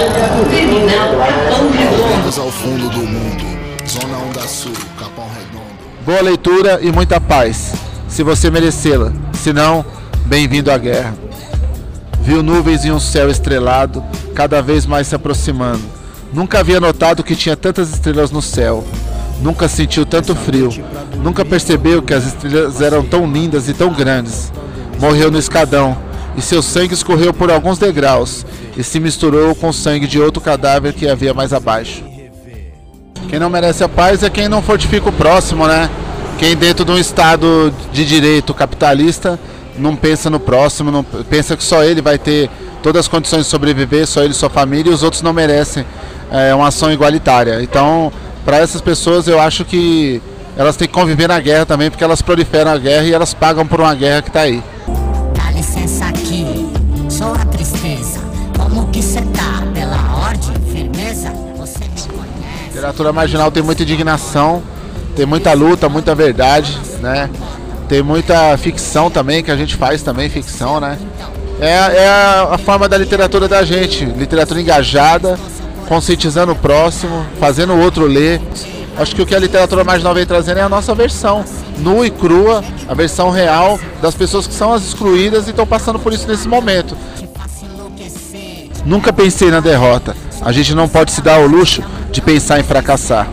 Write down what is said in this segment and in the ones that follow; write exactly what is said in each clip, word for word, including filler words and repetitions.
Bem-vindos ao fundo do mundo, Zona Onda Sul, Capão Redondo. Boa leitura e muita paz, se você merecê-la. Se não, bem-vindo à guerra. Viu nuvens e um céu estrelado, cada vez mais se aproximando. Nunca havia notado que tinha tantas estrelas no céu. Nunca sentiu tanto frio. Nunca percebeu que as estrelas eram tão lindas e tão grandes. Morreu no escadão, e seu sangue escorreu por alguns degraus e se misturou com o sangue de outro cadáver que havia mais abaixo. Quem não merece a paz é quem não fortifica o próximo, né? Quem dentro de um estado de direito capitalista não pensa no próximo, não pensa que só ele vai ter todas as condições de sobreviver, só ele e sua família, e os outros não merecem é, uma ação igualitária. Então, para essas pessoas, eu acho que elas têm que conviver na guerra também, porque elas proliferam a guerra e elas pagam por uma guerra que está aí. Dá licença aqui, sou a tristeza. Como que cê tá? Pela ordem, firmeza? Você me conhece? Literatura marginal tem muita indignação, tem muita luta, muita verdade, né? Tem muita ficção também, que a gente faz também, ficção, né? É, é a, a forma da literatura da gente, literatura engajada, conscientizando o próximo, fazendo o outro ler. Acho que o que a literatura marginal vem trazendo é a nossa versão, nua e crua, a versão real das pessoas que são as excluídas e estão passando por isso nesse momento. Nunca pensei na derrota. A gente não pode se dar o luxo de pensar em fracassar.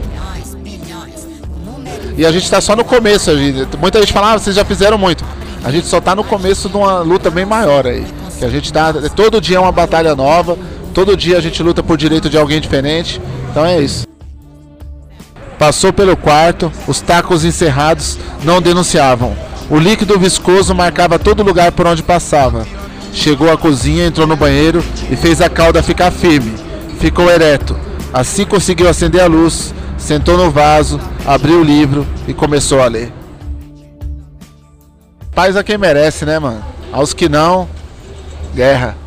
E a gente está só no começo. A gente, muita gente fala, ah, vocês já fizeram muito. A gente só está no começo de uma luta bem maior aí. Que a gente tá, todo dia é uma batalha nova, todo dia a gente luta por direito de alguém diferente. Então é isso. Passou pelo quarto, os tacos encerrados não denunciavam. O líquido viscoso marcava todo lugar por onde passava. Chegou à cozinha, entrou no banheiro e fez a cauda ficar firme. Ficou ereto. Assim conseguiu acender a luz, sentou no vaso, abriu o livro e começou a ler. Paz a quem merece, né, mano? Aos que não, guerra.